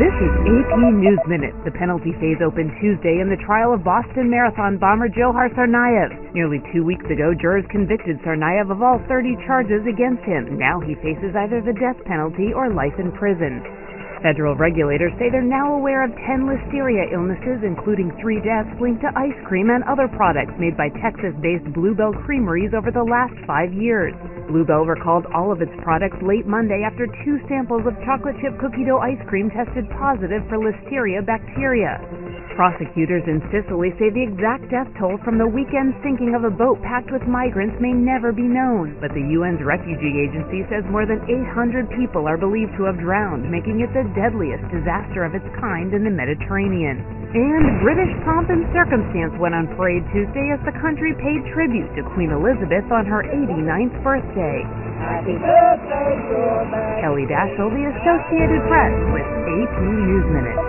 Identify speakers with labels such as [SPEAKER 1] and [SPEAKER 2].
[SPEAKER 1] This is AP News Minute. The penalty phase opened Tuesday in the trial of Boston Marathon bomber Dzhokhar Tsarnaev. Nearly 2 weeks ago, jurors convicted Tsarnaev of all 30 charges against him. Now he faces either the death penalty or life in prison. Federal regulators say they're now aware of 10 listeria illnesses, including 3 deaths linked to ice cream and other products made by Texas-based Bluebell Creameries over the last 5 years. Bluebell recalled all of its products late Monday after 2 samples of chocolate chip cookie dough ice cream tested positive for listeria bacteria. Prosecutors in Sicily say the exact death toll from the weekend sinking of a boat packed with migrants may never be known, but the UN's refugee agency says more than 800 people are believed to have drowned, making it the deadliest disaster of its kind in the Mediterranean. And British pomp and circumstance went on parade Tuesday as the country paid tribute to Queen Elizabeth on her 89th birthday.
[SPEAKER 2] Happy birthday,
[SPEAKER 1] Kelly Dashel, The Associated Press, with AP News Minute.